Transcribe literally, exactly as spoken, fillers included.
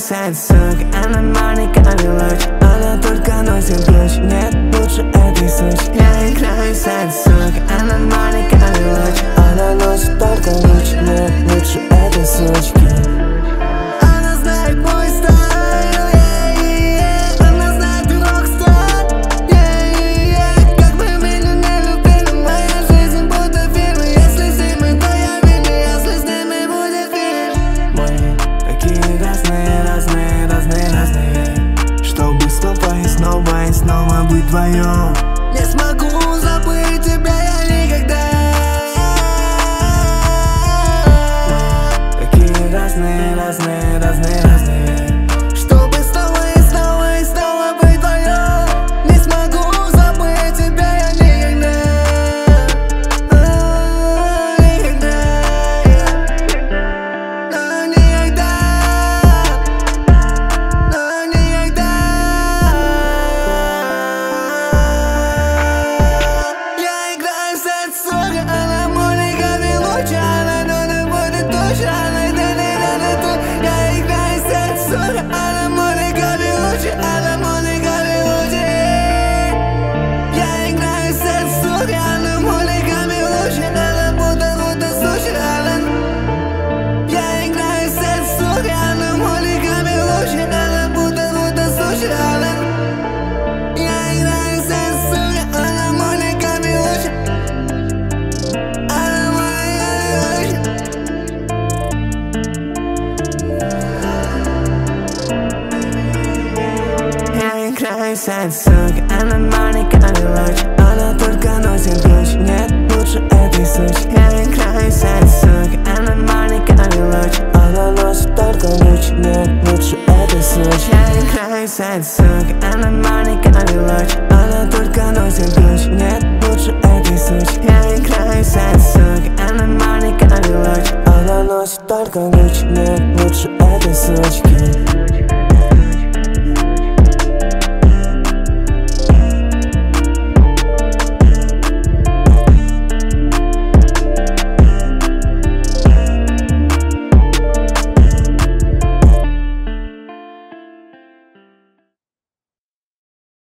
сайт, сука, она маленькая мелочь. Она только носит ключ, нет лучше этой сучки. Я играю сайт, сука, она маленькая мелочь. Она носит только луч, нет лучше этой сучки. Она знает мой стайл, yeah, yeah. Она знает рок-стар, yeah, yeah. Как бы меня не любили, моя жизнь будто фильм. Если с ними, то я видно, если с ними будет фильм. Мы такие разные, разные, разные, разные, чтобы снова и снова и снова быть вдвоем. Не смогу забыть тебя я никогда. Мы такие разные, разные, разные, разные, чтобы снова и снова и снова быть вдвоем. Не смогу забыть тебя я никогда. Никогда. Но никогда. Но никогда. Я играю в сайт, сука, она маленькая луч. Она не будет души, она не надо тут. Я играю в сайт, сука, она маленькая луч. Она маленькая луч. Я играю в сайт, сука, она маленькая луч. Она будто будто суши, она. Я играю в сайт, сука, она маленькая луч. Она будто будто суши, она. Я играю в сайт, сука, она маленькая луч. Она маленькая луч. Я играю в сайт, сука, она маленькая мелочь. Она только носит ключ, нет лучше этой сучки. Я играю в сайт, сука, она маленькая мелочь. Она носит только луч, нет лучше этой сучки. Я играю в сайт, сука, она маленькая мелочь. Она только носит ключ, нет лучше этой сучки. Я играю в сайт, сука, она маленькая мелочь. Она носит только луч, нет лучше этой сучки.